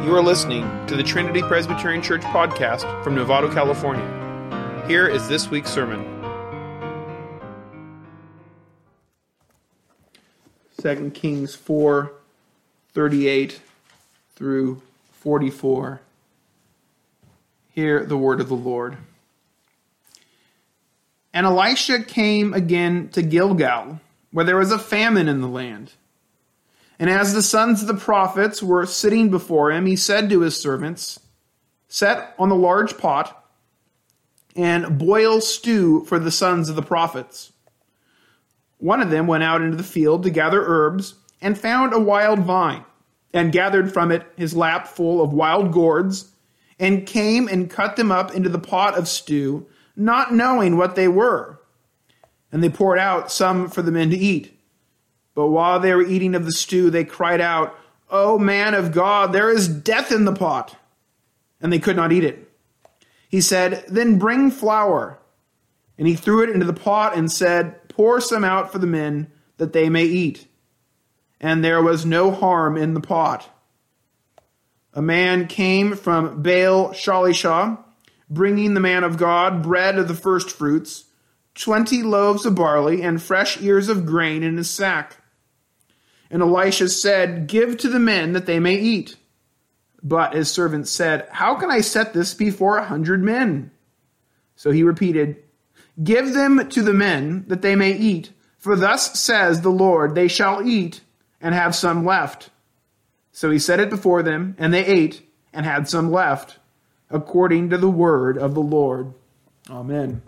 You are listening to the Trinity Presbyterian Church podcast from Novato, California. Here is this week's sermon. 2 Kings 4:38 through 44. Hear the word of the Lord. And Elisha came again to Gilgal, where there was a famine in the land. And as the sons of the prophets were sitting before him, he said to his servants, "Set on the large pot and boil stew for the sons of the prophets." One of them went out into the field to gather herbs and found a wild vine, and gathered from it his lap full of wild gourds, and came and cut them up into the pot of stew, not knowing what they were. And they poured out some for the men to eat. But while they were eating of the stew, they cried out, "O man of God, there is death in the pot." And they could not eat it. He said, "Then bring flour." And he threw it into the pot and said, "Pour some out for the men, that they may eat." And there was no harm in the pot. A man came from Baal Shalishah, bringing the man of God bread of the first fruits, 20 loaves of barley, and fresh ears of grain in his sack. And Elisha said, "Give to the men that they may eat." But his servant said, "How can I set this before 100 men?" So he repeated, "Give them to the men that they may eat, for thus says the Lord, they shall eat and have some left." So he set it before them, and they ate and had some left, according to the word of the Lord. Amen.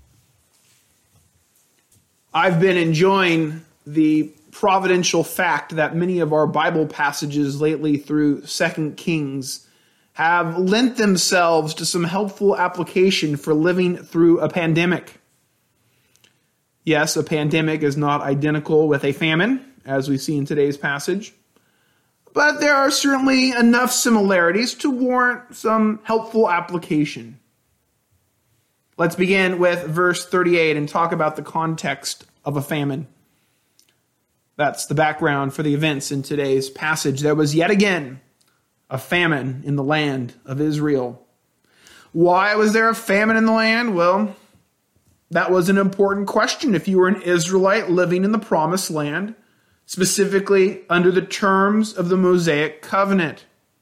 I've been enjoying the providential fact that many of our Bible passages lately through 2 Kings have lent themselves to some helpful application for living through a pandemic. Yes, a pandemic is not identical with a famine, as we see in today's passage, but there are certainly enough similarities to warrant some helpful application. Let's begin with verse 38 and talk about the context of a famine. That's the background for the events in today's passage. There was yet again a famine in the land of Israel. Why was there a famine in the land? Well, that was an important question if you were an Israelite living in the promised land, specifically under the terms of the Mosaic covenant.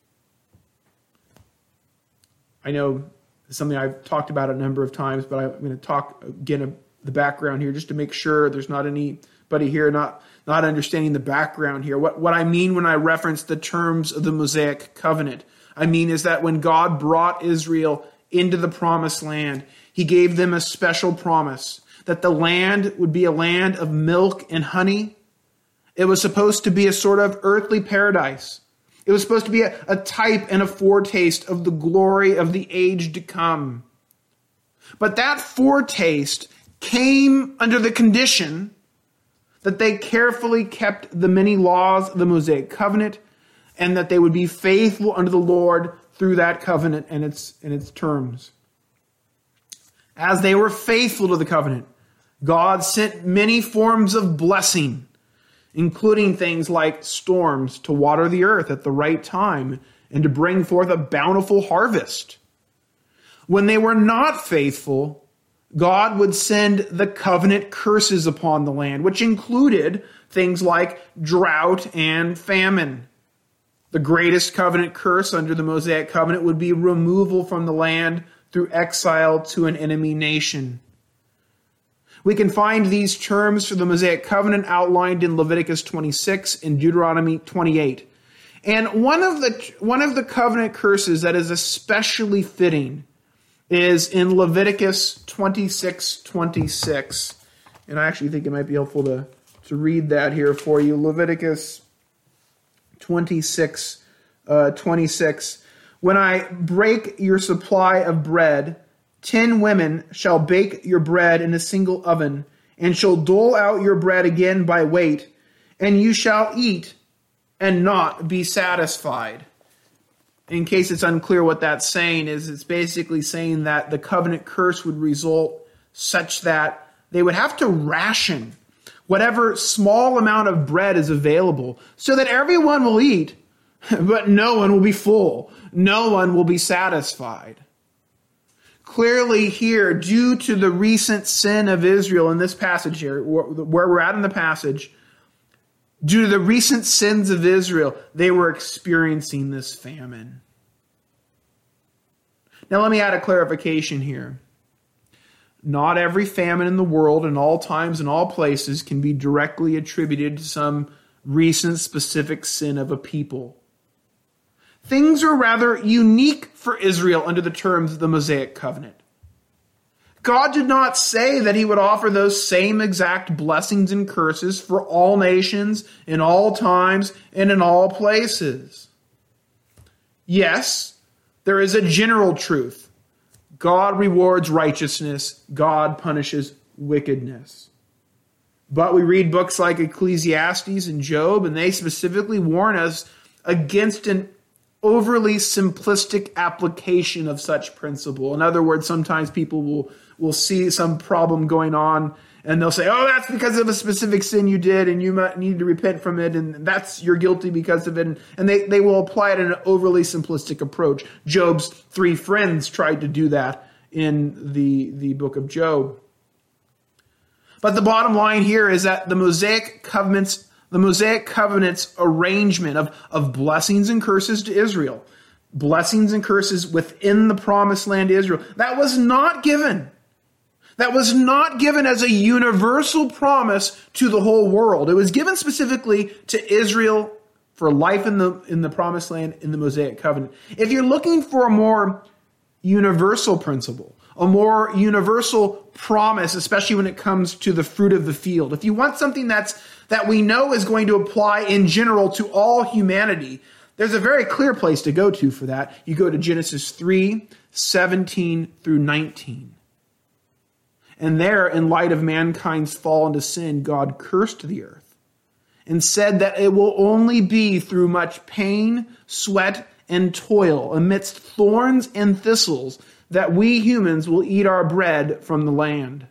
I know it's something I've talked about a number of times, but I'm going to talk again the background here just to make sure there's not anybody here not understanding the background here. What I mean when I reference the terms of the Mosaic covenant, I mean is that when God brought Israel into the promised land, he gave them a special promise that the land would be a land of milk and honey. It was supposed to be a sort of earthly paradise. It was supposed to be a type and a foretaste of the glory of the age to come. But that foretaste came under the condition that they carefully kept the many laws of the Mosaic covenant and that they would be faithful unto the Lord through that covenant and its terms. As they were faithful to the covenant, God sent many forms of blessing, including things like storms to water the earth at the right time and to bring forth a bountiful harvest. When they were not faithful, God would send the covenant curses upon the land, which included things like drought and famine. The greatest covenant curse under the Mosaic covenant would be removal from the land through exile to an enemy nation. We can find these terms for the Mosaic covenant outlined in Leviticus 26 and Deuteronomy 28. And one of the covenant curses that is especially fitting is in Leviticus 26:26. And I actually think it might be helpful to read that here for you. Leviticus 26:26. "When I break your supply of bread, 10 women shall bake your bread in a single oven, and shall dole out your bread again by weight, and you shall eat and not be satisfied." In case it's unclear what that's saying, it's basically saying that the covenant curse would result such that they would have to ration whatever small amount of bread is available so that everyone will eat, but no one will be full. No one will be satisfied. Clearly here, due to the recent sin of Israel in this passage here, where we're at in the passage, due to the recent sins of Israel, they were experiencing this famine. Now let me add a clarification here. Not every famine in the world, in all times and all places, can be directly attributed to some recent specific sin of a people. Things are rather unique for Israel under the terms of the Mosaic covenant. God did not say that he would offer those same exact blessings and curses for all nations, in all times, and in all places. Yes, there is a general truth. God rewards righteousness. God punishes wickedness. But we read books like Ecclesiastes and Job, and they specifically warn us against an overly simplistic application of such principle. In other words, sometimes people will see some problem going on and they'll say, oh, that's because of a specific sin you did and you might need to repent from it and you're guilty because of it. And they will apply it in an overly simplistic approach. Job's 3 friends tried to do that in the book of Job. But the bottom line here is that the Mosaic Covenant's arrangement of blessings and curses to Israel, blessings and curses within the promised land to Israel, that was not given. That was not given as a universal promise to the whole world. It was given specifically to Israel for life in the promised land in the Mosaic covenant. If you're looking for a more universal principle, a more universal promise, especially when it comes to the fruit of the field, if you want something that we know is going to apply in general to all humanity, there's a very clear place to go to for that. You go to Genesis 3:17 through 19. And there, in light of mankind's fall into sin, God cursed the earth and said that it will only be through much pain, sweat, and toil amidst thorns and thistles that we humans will eat our bread from the land.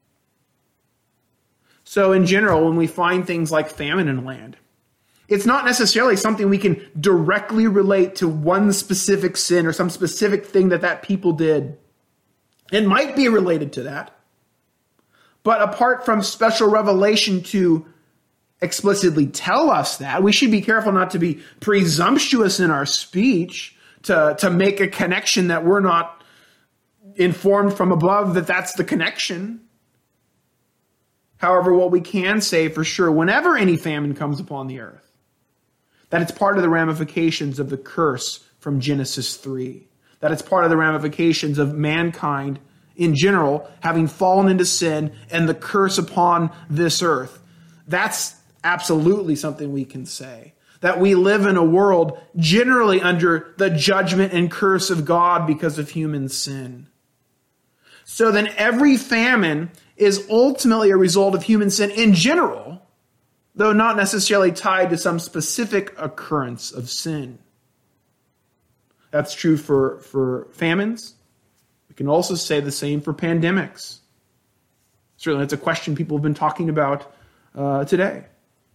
So in general, when we find things like famine in land, it's not necessarily something we can directly relate to one specific sin or some specific thing that people did. It might be related to that. But apart from special revelation to explicitly tell us that, we should be careful not to be presumptuous in our speech to make a connection that we're not informed from above that that's the connection. However, what we can say for sure, whenever any famine comes upon the earth, that it's part of the ramifications of the curse from Genesis 3. That it's part of the ramifications of mankind in general, having fallen into sin and the curse upon this earth. That's absolutely something we can say. That we live in a world generally under the judgment and curse of God because of human sin. So then every famine is ultimately a result of human sin in general, though not necessarily tied to some specific occurrence of sin. That's true for famines. We can also say the same for pandemics. Certainly, it's a question people have been talking about today.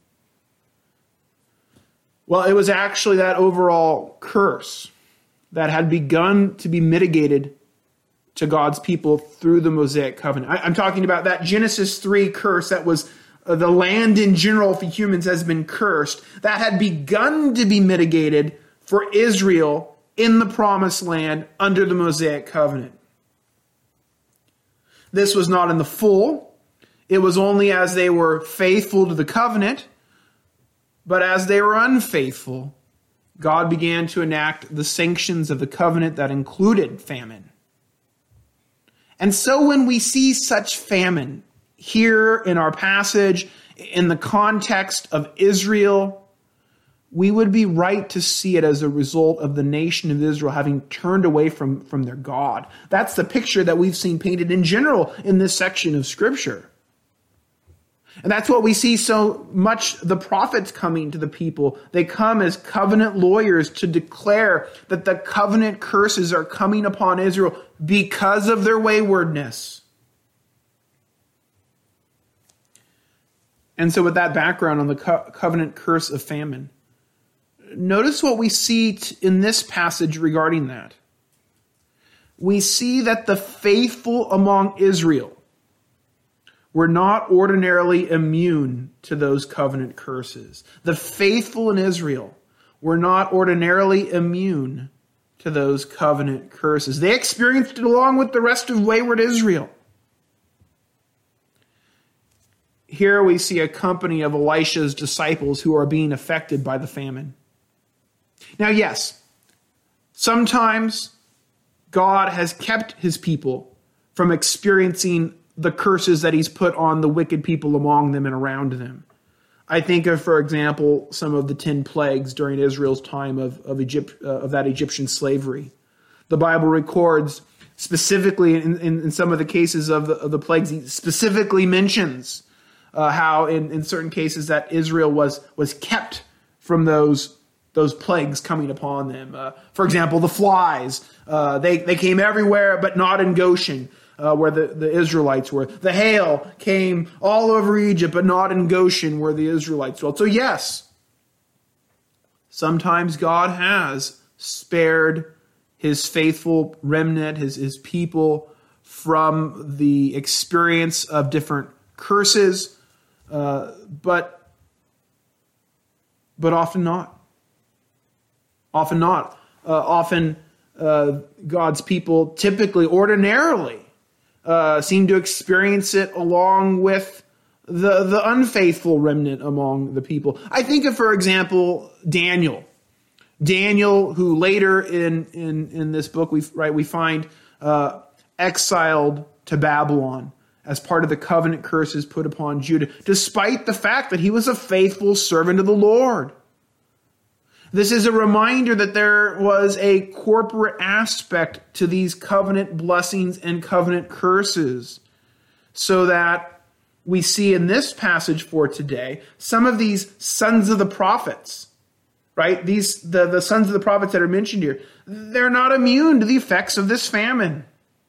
Well, it was actually that overall curse that had begun to be mitigated to God's people through the Mosaic covenant. I'm talking about that Genesis 3 curse that was the land in general for humans has been cursed. That had begun to be mitigated for Israel in the promised land under the Mosaic covenant. This was not in the full. It was only as they were faithful to the covenant. But as they were unfaithful, God began to enact the sanctions of the covenant that included famine. And so when we see such famine here in our passage, in the context of Israel, we would be right to see it as a result of the nation of Israel having turned away from their God. That's the picture that we've seen painted in general in this section of Scripture. And that's what we see so much the prophets coming to the people. They come as covenant lawyers to declare that the covenant curses are coming upon Israel because of their waywardness. And so with that background on the covenant curse of famine, notice what we see in this passage regarding that. We see that the faithful among Israel were not ordinarily immune to those covenant curses. The faithful in Israel were not ordinarily immune to those covenant curses. They experienced it along with the rest of wayward Israel. Here we see a company of Elisha's disciples who are being affected by the famine. Now, yes, sometimes God has kept his people from experiencing the curses that he's put on the wicked people among them and around them. I think of, for example, some of the 10 plagues during Israel's time of that Egyptian slavery. The Bible records specifically in some of the cases of the plagues, he specifically mentions how in certain cases that Israel was kept from those plagues coming upon them. For example, the flies, they came everywhere but not in Goshen, where the Israelites were. The hail came all over Egypt but not in Goshen, where the Israelites dwelt. So yes, sometimes God has spared his faithful remnant, his people, from the experience of different curses, but often not. Often not. Often God's people typically, ordinarily, seem to experience it along with the unfaithful remnant among the people. I think of, for example, Daniel. Daniel, who later in this book we find exiled to Babylon as part of the covenant curses put upon Judah, despite the fact that he was a faithful servant of the Lord. This is a reminder that there was a corporate aspect to these covenant blessings and covenant curses, so that we see in this passage for today some of these sons of the prophets, right? The sons of the prophets that are mentioned here, they're not immune to the effects of this famine.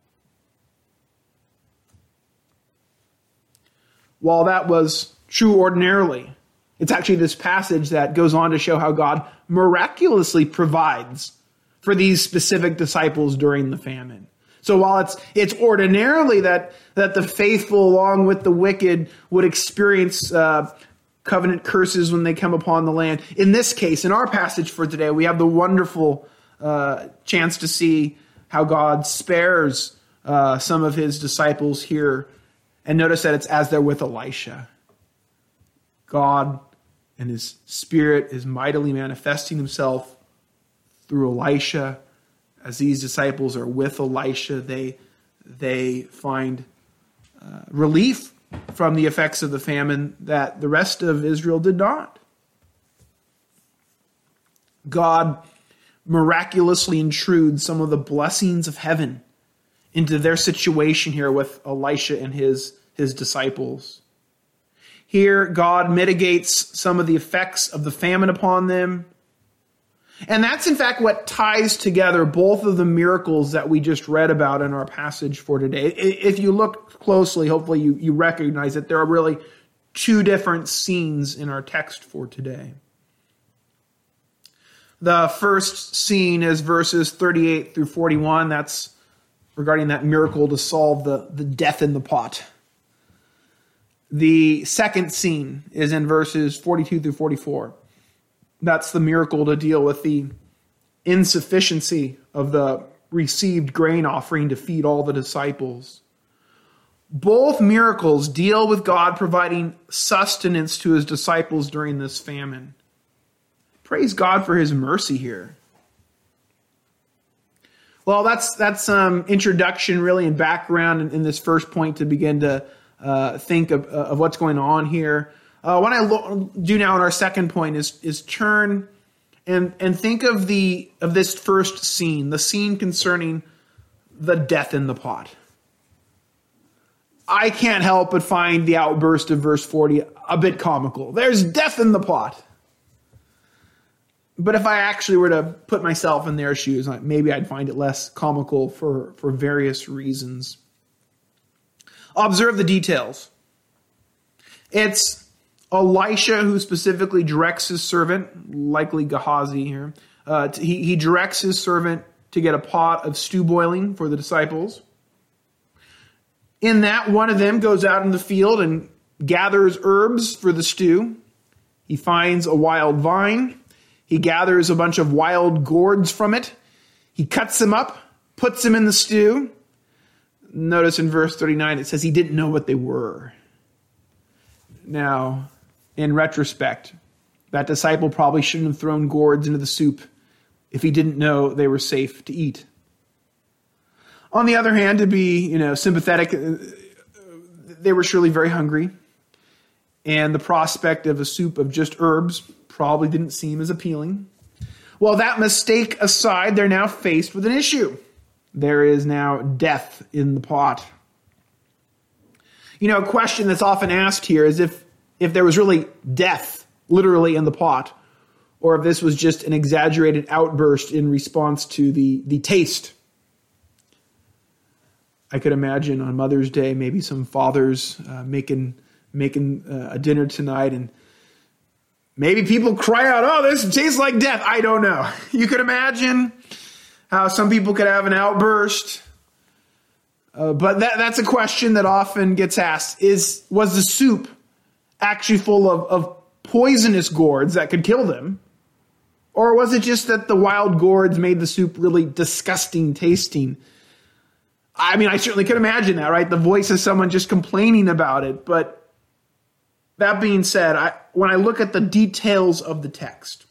While that was true ordinarily, it's actually this passage that goes on to show how God miraculously provides for these specific disciples during the famine. So while it's ordinarily that the faithful along with the wicked would experience covenant curses when they come upon the land, in this case, in our passage for today, we have the wonderful chance to see how God spares some of his disciples here. And notice that it's as they're with Elisha. God and his Spirit is mightily manifesting himself through Elisha. As these disciples are with Elisha, they find relief from the effects of the famine that the rest of Israel did not. God miraculously intrudes some of the blessings of heaven into their situation here with Elisha and his disciples. Here, God mitigates some of the effects of the famine upon them. And that's, in fact, what ties together both of the miracles that we just read about in our passage for today. If you look closely, hopefully you recognize that there are really two different scenes in our text for today. The first scene is verses 38 through 41. That's regarding that miracle to solve the death in the pot. The second scene is in verses 42 through 44. That's the miracle to deal with the insufficiency of the received grain offering to feed all the disciples. Both miracles deal with God providing sustenance to his disciples during this famine. Praise God for his mercy here. Well, that's some introduction really and background in this first point to begin to think of what's going on here. What I do now in our second point is turn and think of this first scene, the scene concerning the death in the pot. I can't help but find the outburst of verse 40 a bit comical. There's death in the pot. But if I actually were to put myself in their shoes, maybe I'd find it less comical for various reasons. Observe the details. It's Elisha, who specifically directs his servant, likely Gehazi here, he directs his servant to get a pot of stew boiling for the disciples. In that, one of them goes out in the field and gathers herbs for the stew. He finds a wild vine. He gathers a bunch of wild gourds from it. He cuts them up, puts them in the stew. Notice in verse 39, it says he didn't know what they were. Now, in retrospect, that disciple probably shouldn't have thrown gourds into the soup if he didn't know they were safe to eat. On the other hand, to be, sympathetic, they were surely very hungry, and the prospect of a soup of just herbs probably didn't seem as appealing. Well, that mistake aside, they're now faced with an issue. There is now death in the pot. A question that's often asked here is if there was really death literally in the pot, or if this was just an exaggerated outburst in response to the taste. I could imagine on Mother's Day, maybe some fathers making a dinner tonight, and maybe people cry out, "Oh, this tastes like death." I don't know. You could imagine how some people could have an outburst. But that's a question that often gets asked. Was the soup actually full of poisonous gourds that could kill them? Or was it just that the wild gourds made the soup really disgusting tasting? I mean, I certainly could imagine that, right? The voice of someone just complaining about it. But that being said, when I look at the details of the text,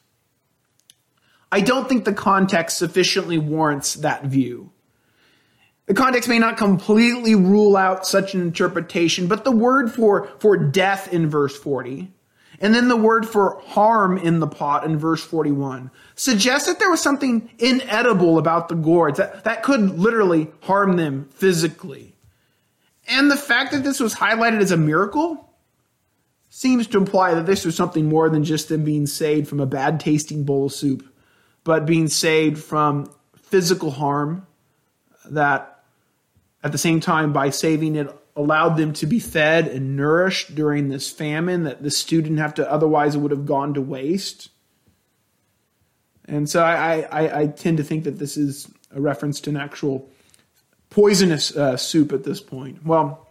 I don't think the context sufficiently warrants that view. The context may not completely rule out such an interpretation, but the word for death in verse 40, and then the word for harm in the pot in verse 41, suggests that there was something inedible about the gourds that could literally harm them physically. And the fact that this was highlighted as a miracle seems to imply that this was something more than just them being saved from a bad tasting bowl of soup, but being saved from physical harm that at the same time, by saving it, allowed them to be fed and nourished during this famine that the stew didn't have to, otherwise it would have gone to waste. And so I tend to think that this is a reference to an actual poisonous soup at this point. Well,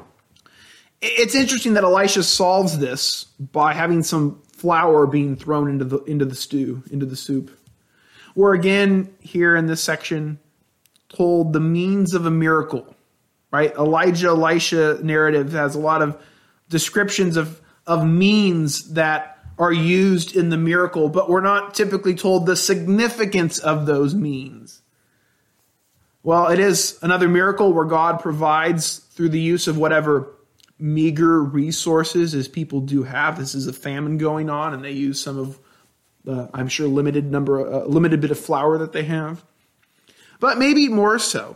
it's interesting that Elisha solves this by having some flour being thrown into the stew, into the soup. We're again here in this section told the means of a miracle, right? Elijah-Elisha narrative has a lot of descriptions of means that are used in the miracle, but we're not typically told the significance of those means. Well, it is another miracle where God provides through the use of whatever meager resources as people do have. This is a famine going on, and they use some of, I'm sure, limited bit of flour that they have. But maybe more so,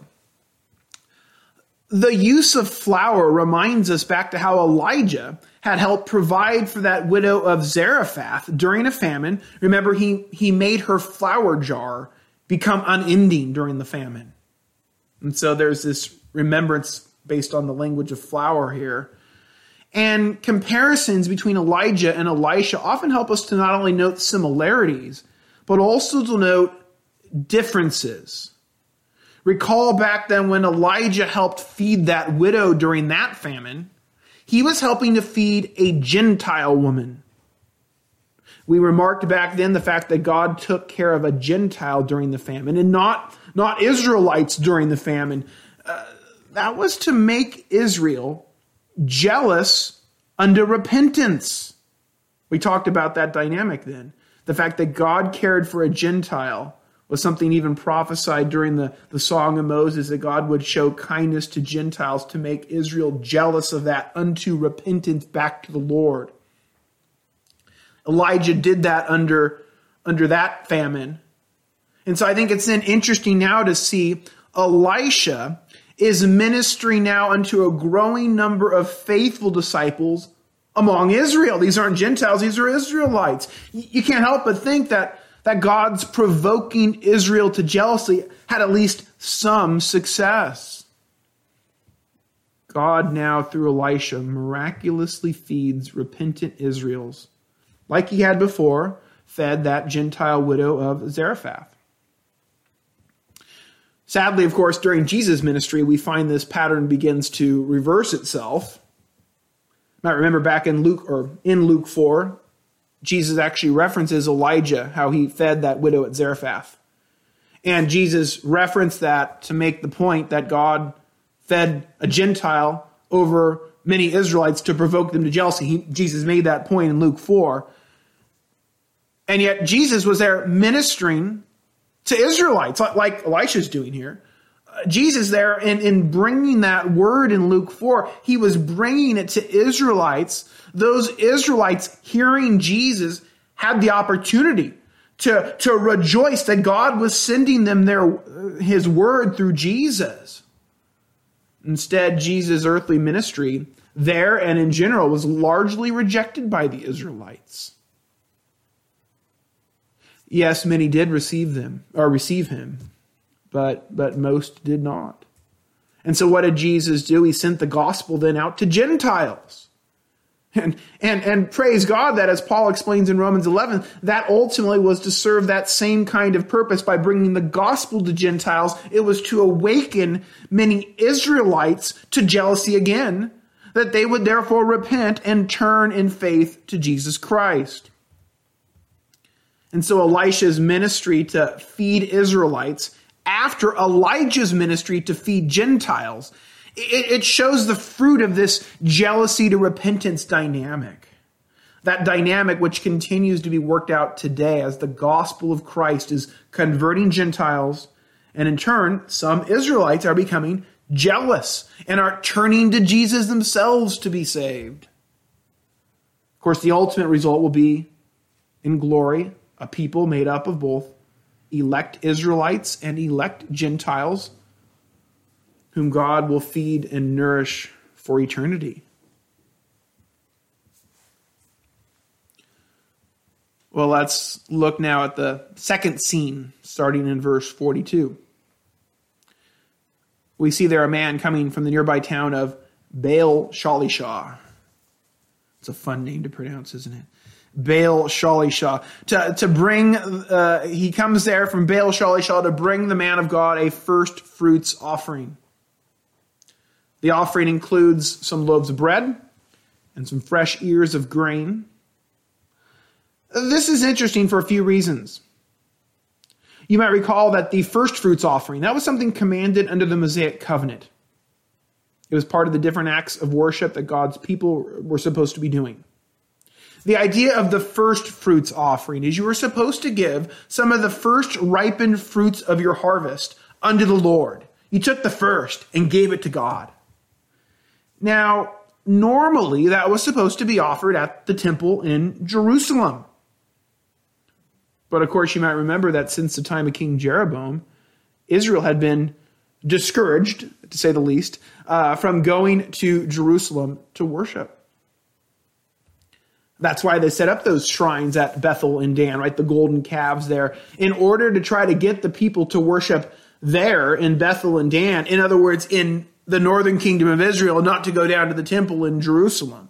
the use of flour reminds us back to how Elijah had helped provide for that widow of Zarephath during a famine. Remember, he made her flour jar become unending during the famine. And so there's this remembrance based on the language of flour here. And comparisons between Elijah and Elisha often help us to not only note similarities, but also to note differences. Recall back then when Elijah helped feed that widow during that famine, he was helping to feed a Gentile woman. We remarked back then the fact that God took care of a Gentile during the famine and not Israelites during the famine. That was to make Israel jealous unto repentance. We talked about that dynamic then. The fact that God cared for a Gentile was something even prophesied during the Song of Moses, that God would show kindness to Gentiles to make Israel jealous of that unto repentance back to the Lord. Elijah did that under that famine. And so I think it's then interesting now to see Elisha is ministering now unto a growing number of faithful disciples among Israel. These aren't Gentiles, these are Israelites. You can't help but think that God's provoking Israel to jealousy had at least some success. God now, through Elisha, miraculously feeds repentant Israels, like he had before fed that Gentile widow of Zarephath. Sadly, of course, during Jesus' ministry, we find this pattern begins to reverse itself. You might remember back in Luke 4, Jesus actually references Elijah, how he fed that widow at Zarephath. And Jesus referenced that to make the point that God fed a Gentile over many Israelites to provoke them to jealousy. Jesus made that point in Luke 4. And yet Jesus was there ministering to Israelites, like Elisha's doing here. Jesus there, in bringing that word in Luke 4, he was bringing it to Israelites. Those Israelites hearing Jesus had the opportunity to rejoice that God was sending them his word through Jesus. Instead, Jesus' earthly ministry there and in general was largely rejected by the Israelites. Yes, many did receive him, but most did not. And so what did Jesus do? He sent the gospel then out to Gentiles. And praise God that, as Paul explains in Romans 11, that ultimately was to serve that same kind of purpose by bringing the gospel to Gentiles. It was to awaken many Israelites to jealousy again, that they would therefore repent and turn in faith to Jesus Christ. And so Elisha's ministry to feed Israelites after Elijah's ministry to feed Gentiles, it shows the fruit of this jealousy to repentance dynamic. That dynamic which continues to be worked out today as the gospel of Christ is converting Gentiles, and in turn, some Israelites are becoming jealous and are turning to Jesus themselves to be saved. Of course, the ultimate result will be in glory, a people made up of both elect Israelites and elect Gentiles, whom God will feed and nourish for eternity. Well, let's look now at the second scene, starting in verse 42. We see there a man coming from the nearby town of Baal Shalishah. It's a fun name to pronounce, isn't it? Baal Shalishah. He comes there from Baal Shalishah to bring the man of God a first fruits offering. The offering includes some loaves of bread and some fresh ears of grain. This is interesting for a few reasons. You might recall that the first fruits offering, that was something commanded under the Mosaic covenant. It was part of the different acts of worship that God's people were supposed to be doing. The idea of the first fruits offering is you were supposed to give some of the first ripened fruits of your harvest unto the Lord. You took the first and gave it to God. Now, normally that was supposed to be offered at the temple in Jerusalem. But of course, you might remember that since the time of King Jeroboam, Israel had been discouraged, to say the least, from going to Jerusalem to worship. That's why they set up those shrines at Bethel and Dan, right? The golden calves there, in order to try to get the people to worship there in Bethel and Dan. In other words, in the northern kingdom of Israel, not to go down to the temple in Jerusalem.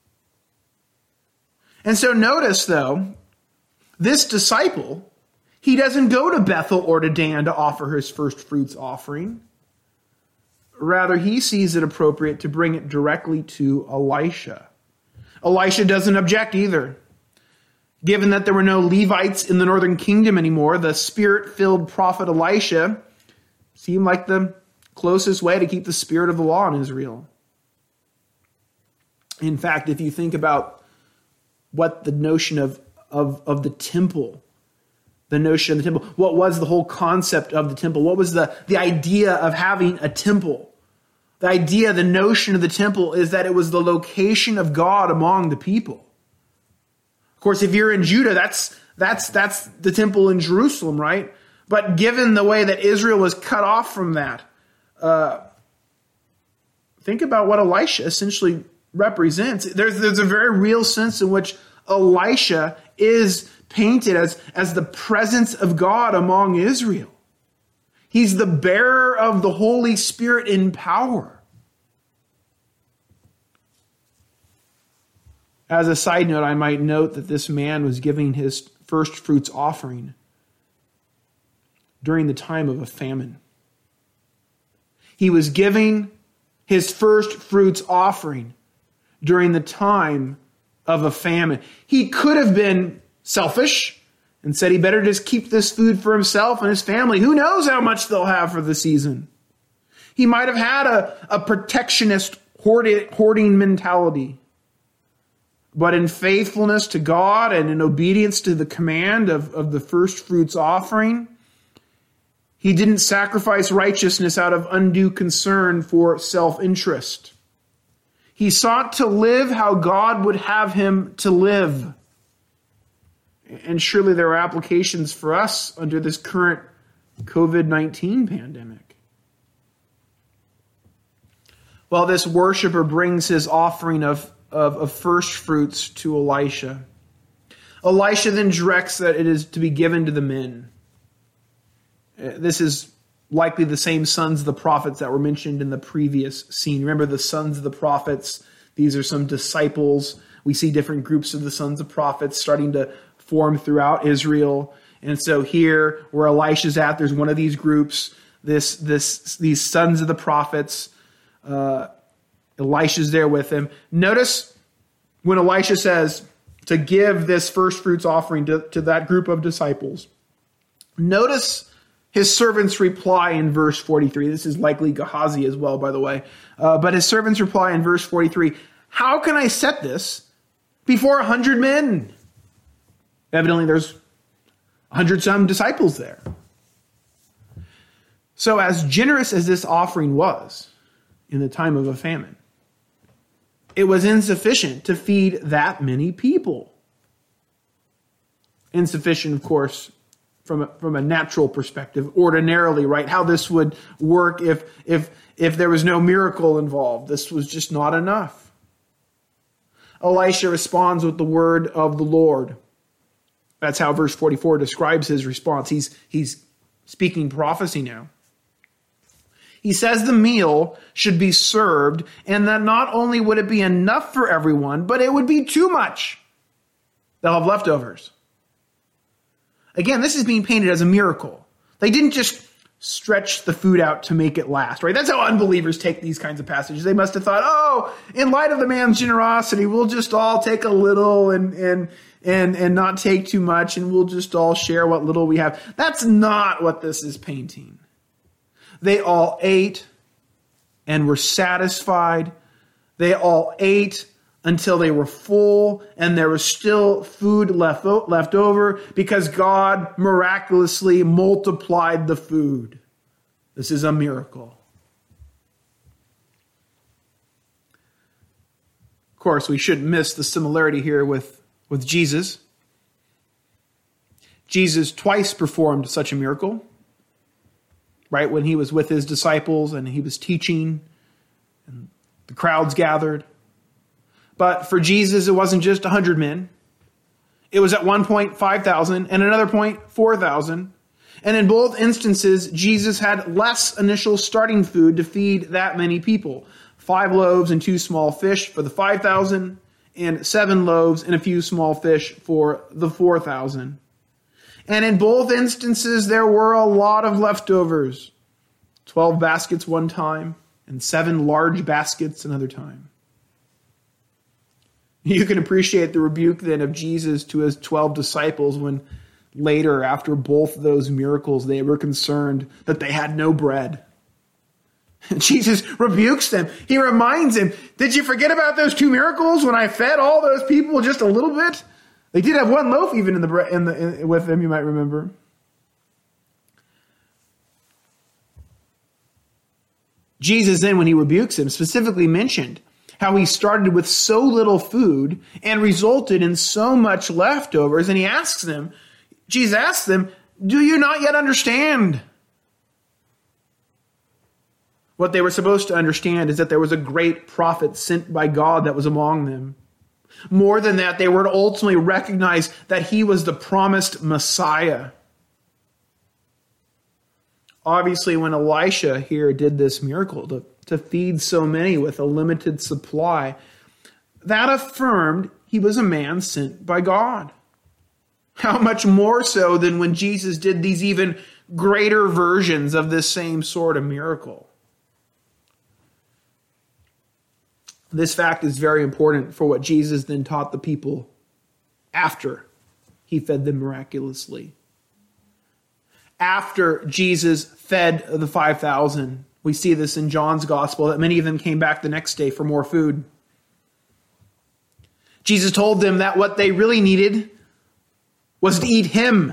And so notice, though, this disciple, he doesn't go to Bethel or to Dan to offer his first fruits offering. Rather, he sees it appropriate to bring it directly to Elisha. Elisha doesn't object either. Given that there were no Levites in the northern kingdom anymore, the spirit-filled prophet Elisha seemed like the closest way to keep the spirit of the law in Israel. In fact, if you think about what the notion of the temple, what was the whole concept of the temple? What was the idea of having a temple? The notion of the temple is that it was the location of God among the people. Of course, if you're in Judah, that's the temple in Jerusalem, right? But given the way that Israel was cut off from that, think about what Elisha essentially represents. There's a very real sense in which Elisha is painted as the presence of God among Israel. He's the bearer of the Holy Spirit in power. As a side note, I might note that this man was giving his first fruits offering during the time of a famine. He was giving his first fruits offering during the time of a famine. He could have been selfish and said he better just keep this food for himself and his family. Who knows how much they'll have for the season? He might have had a protectionist hoarding mentality. But in faithfulness to God and in obedience to the command of the first fruits offering, he didn't sacrifice righteousness out of undue concern for self-interest. He sought to live how God would have him to live. And surely there are applications for us under this current COVID-19 pandemic. Well, this worshiper brings his offering of first fruits to Elisha. Elisha then directs that it is to be given to the men. This is likely the same sons of the prophets that were mentioned in the previous scene. Remember the sons of the prophets? These are some disciples. We see different groups of the sons of prophets starting to form throughout Israel. And so here, where Elisha's at, there's one of these groups, these sons of the prophets. Elisha's there with him. Notice when Elisha says to give this first fruits offering to that group of disciples. Notice his servant's reply in verse 43. This is likely Gehazi as well, by the way. But his servant's reply in verse 43, how can I set this before 100 men? Evidently there's 100 some disciples there. So as generous as this offering was in the time of a famine, it was insufficient to feed that many people. Insufficient, of course, from a natural perspective, ordinarily, right? How this would work if there was no miracle involved. This was just not enough. Elisha responds with the word of the Lord. That's how verse 44 describes his response. He's speaking prophecy now. He says the meal should be served, and that not only would it be enough for everyone, but it would be too much. They'll have leftovers. Again, this is being painted as a miracle. They didn't just stretch the food out to make it last, right? That's how unbelievers take these kinds of passages. They must have thought, oh, in light of the man's generosity, we'll just all take a little and not take too much, and we'll just all share what little we have. That's not what this is painting. They all ate and were satisfied. They all ate until they were full, and there was still food left over because God miraculously multiplied the food. This is a miracle. Of course, we shouldn't miss the similarity here with Jesus. Jesus twice performed such a miracle. Right, when he was with his disciples and he was teaching and the crowds gathered. But for Jesus, it wasn't just 100 men. It was at one point 5,000 and another point 4,000. And in both instances, Jesus had less initial starting food to feed that many people. 5 loaves and 2 small fish for the 5,000 and 7 loaves and a few small fish for the 4,000. And in both instances, there were a lot of leftovers. 12 baskets one time, and 7 large baskets another time. You can appreciate the rebuke then of Jesus to his 12 disciples when later, after both those miracles, they were concerned that they had no bread. Jesus rebukes them. He reminds them, did you forget about those 2 miracles when I fed all those people just a little bit? They did have 1 loaf even with them, you might remember. Jesus then, when he rebukes him, specifically mentioned how he started with so little food and resulted in so much leftovers. And Jesus asks them, do you not yet understand? What they were supposed to understand is that there was a great prophet sent by God that was among them. More than that, they were to ultimately recognize that he was the promised Messiah. Obviously, when Elisha here did this miracle to feed so many with a limited supply, that affirmed he was a man sent by God. How much more so than when Jesus did these even greater versions of this same sort of miracle. This fact is very important for what Jesus then taught the people after he fed them miraculously. After Jesus fed the 5,000, we see this in John's gospel, that many of them came back the next day for more food. Jesus told them that what they really needed was to eat him.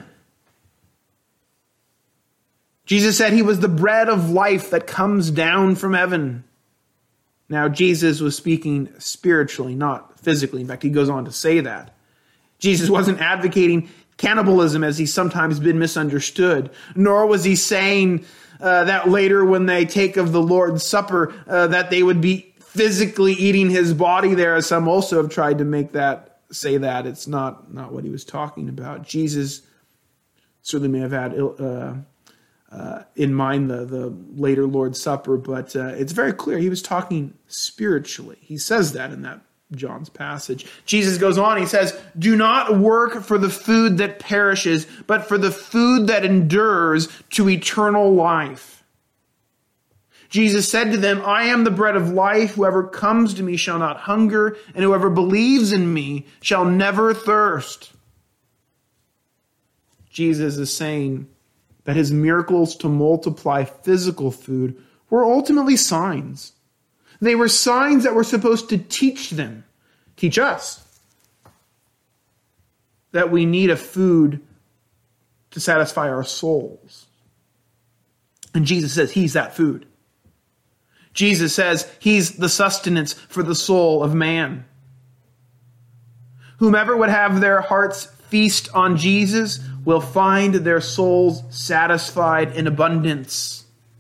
Jesus said he was the bread of life that comes down from heaven. Now, Jesus was speaking spiritually, not physically. In fact, he goes on to say that. Jesus wasn't advocating cannibalism as he's sometimes been misunderstood, nor was he saying that later when they take of the Lord's Supper, that they would be physically eating his body there, as some also have tried to say that. It's not what he was talking about. Jesus certainly may have had in mind the later Lord's Supper, but it's very clear he was talking spiritually. He says that in that John's passage. Jesus goes on, he says, "Do not work for the food that perishes, but for the food that endures to eternal life." Jesus said to them, "I am the bread of life. Whoever comes to me shall not hunger, and whoever believes in me shall never thirst." Jesus is saying that his miracles to multiply physical food were ultimately signs. They were signs that were supposed to teach us, that we need a food to satisfy our souls. And Jesus says he's that food. Jesus says he's the sustenance for the soul of man. Whomever would have their hearts feast on Jesus will find their souls satisfied in abundance.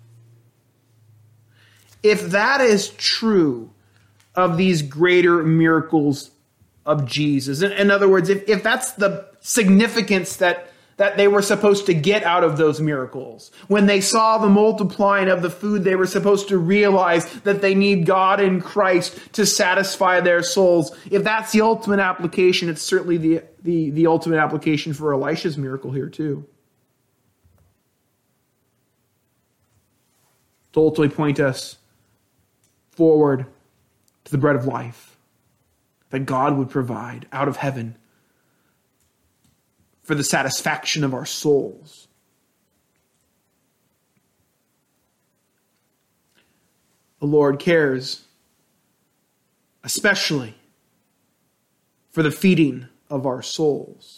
If that is true of these greater miracles of Jesus, in other words, if that's the significance that they were supposed to get out of those miracles, when they saw the multiplying of the food, they were supposed to realize that they need God in Christ to satisfy their souls. If that's the ultimate application, it's certainly the ultimate application for Elisha's miracle here too. To ultimately point us forward to the bread of life that God would provide out of heaven for the satisfaction of our souls. The Lord cares especially for the feeding of our souls.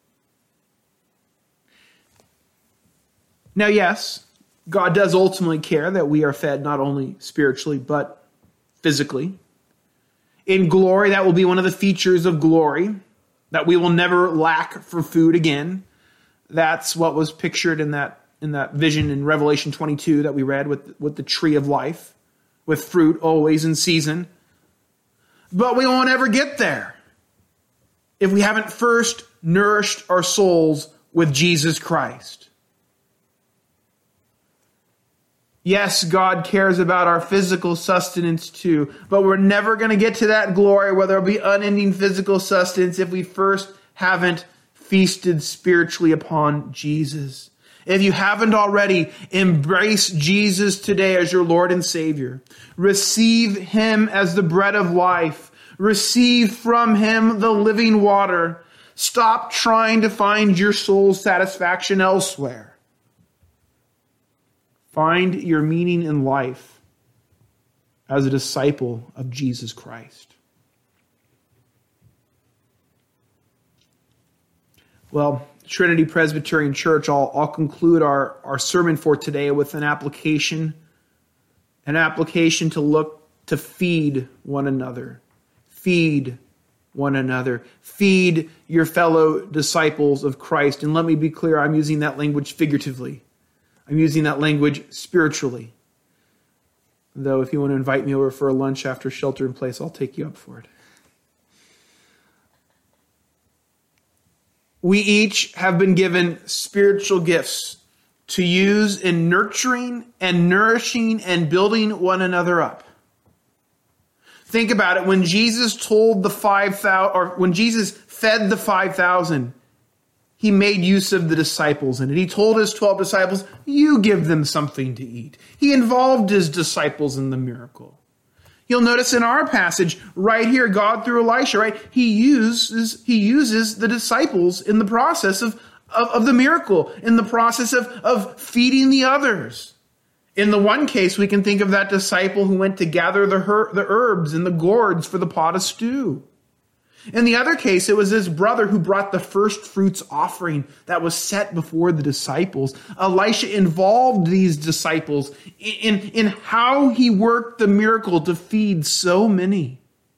Now, yes, God does ultimately care that we are fed not only spiritually, but physically. In glory, that will be one of the features of glory, that we will never lack for food again. That's what was pictured in that vision in Revelation 22 that we read with the tree of life, with fruit always in season. But we won't ever get there if we haven't first nourished our souls with Jesus Christ. Yes, God cares about our physical sustenance too, but we're never going to get to that glory where there'll be unending physical sustenance if we first haven't feasted spiritually upon Jesus. If you haven't already, embrace Jesus today as your Lord and Savior. Receive him as the bread of life. Receive from him the living water. Stop trying to find your soul's satisfaction elsewhere. Find your meaning in life as a disciple of Jesus Christ. Well, Trinity Presbyterian Church, I'll conclude our sermon for today with an application to look to feed one another. Feed one another. Feed your fellow disciples of Christ. And let me be clear, I'm using that language figuratively. I'm using that language spiritually. Though if you want to invite me over for a lunch after shelter in place, I'll take you up for it. We each have been given spiritual gifts to use in nurturing and nourishing and building one another up. Think about it. When Jesus told the 5,000, or when Jesus fed the 5,000, he made use of the disciples in it. He told his 12 disciples, you give them something to eat. He involved his disciples in the miracle. You'll notice in our passage right here, God through Elisha, right? He uses the disciples in the process of the miracle, in the process of feeding the others. In the one case, we can think of that disciple who went to gather the herbs and the gourds for the pot of stew. In the other case, it was his brother who brought the first fruits offering that was set before the disciples. Elisha involved these disciples in how he worked the miracle to feed so many.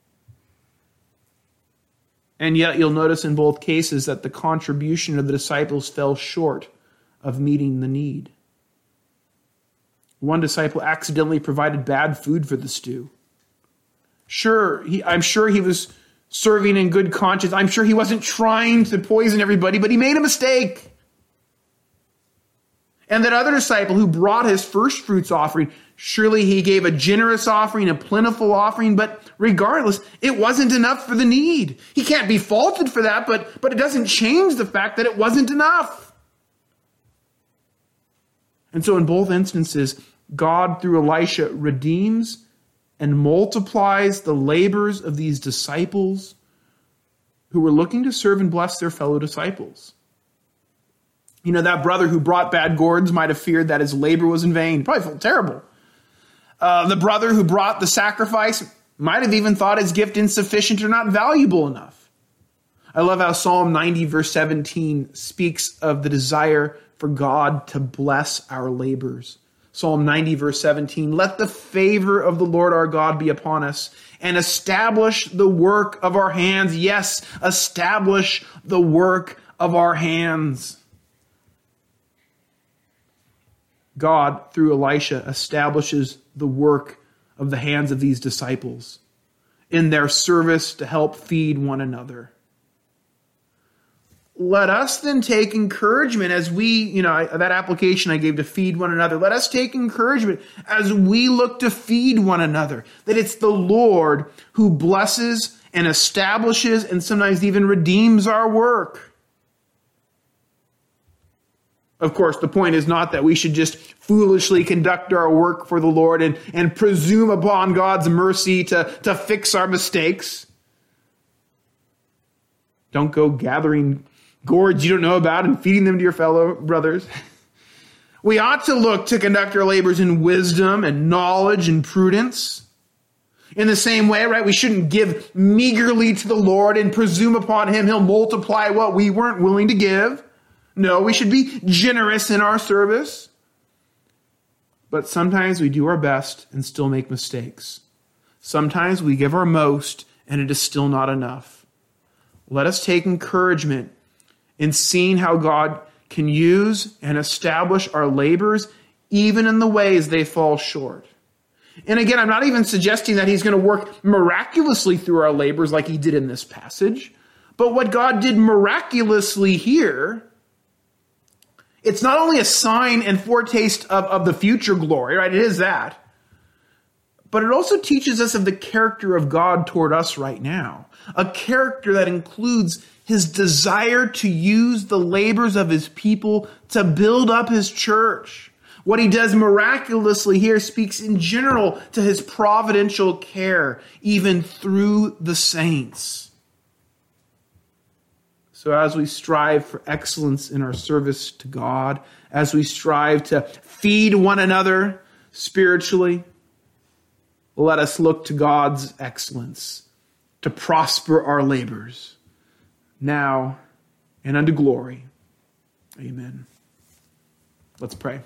And yet you'll notice in both cases that the contribution of the disciples fell short of meeting the need. One disciple accidentally provided bad food for the stew. I'm sure he was serving in good conscience. I'm sure he wasn't trying to poison everybody, but he made a mistake. And that other disciple who brought his first fruits offering, surely he gave a generous offering, a plentiful offering, but regardless, it wasn't enough for the need. He can't be faulted for that, but it doesn't change the fact that it wasn't enough. And so in both instances, God through Elisha redeems and multiplies the labors of these disciples who were looking to serve and bless their fellow disciples. You know, that brother who brought bad gourds might have feared that his labor was in vain. He probably felt terrible. The brother who brought the sacrifice might have even thought his gift insufficient or not valuable enough. I love how Psalm 90 verse 17 speaks of the desire for God to bless our labors. Psalm 90 verse 17, let the favor of the Lord our God be upon us and establish the work of our hands. Yes, establish the work of our hands. God, through Elisha, establishes the work of the hands of these disciples in their service to help feed one another. Let us then take encouragement as we, that application I gave to feed one another. Let us take encouragement as we look to feed one another. That it's the Lord who blesses and establishes and sometimes even redeems our work. Of course, the point is not that we should just foolishly conduct our work for the Lord and presume upon God's mercy to fix our mistakes. Don't go gathering gourds you don't know about and feeding them to your fellow brothers. We ought to look to conduct our labors in wisdom and knowledge and prudence. In the same way, right, we shouldn't give meagerly to the Lord and presume upon him he'll multiply what we weren't willing to give. No, we should be generous in our service. But sometimes we do our best and still make mistakes. Sometimes we give our most and it is still not enough. Let us take encouragement in seeing how God can use and establish our labors even in the ways they fall short. And again, I'm not even suggesting that he's going to work miraculously through our labors like he did in this passage. But what God did miraculously here, it's not only a sign and foretaste of the future glory, right? It is that. But it also teaches us of the character of God toward us right now. A character that includes his desire to use the labors of his people to build up his church. What he does miraculously here speaks in general to his providential care, even through the saints. So as we strive for excellence in our service to God, as we strive to feed one another spiritually, let us look to God's excellence to prosper our labors now and unto glory. Amen. Let's pray.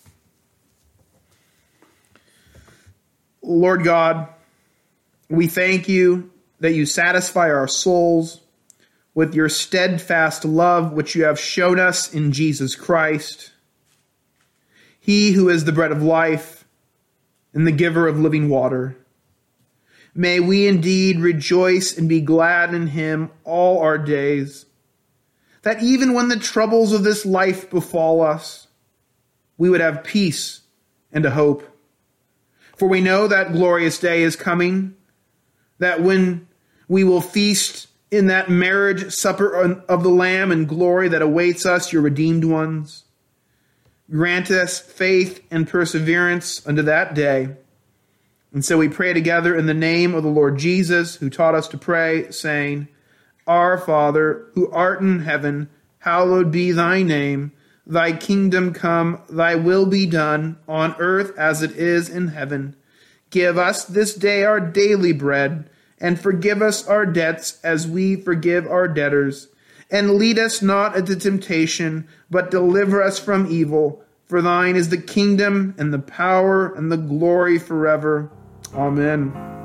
Lord God, we thank you that you satisfy our souls with your steadfast love, which you have shown us in Jesus Christ. He who is the bread of life and the giver of living water. May we indeed rejoice and be glad in him all our days, that even when the troubles of this life befall us, we would have peace and a hope. For we know that glorious day is coming, that when we will feast in that marriage supper of the Lamb and glory that awaits us, your redeemed ones, grant us faith and perseverance unto that day. And so we pray together in the name of the Lord Jesus, who taught us to pray, saying, Our Father, who art in heaven, hallowed be thy name. Thy kingdom come, thy will be done, on earth as it is in heaven. Give us this day our daily bread, and forgive us our debts as we forgive our debtors. And lead us not into temptation, but deliver us from evil. For thine is the kingdom, and the power, and the glory forever. Amen.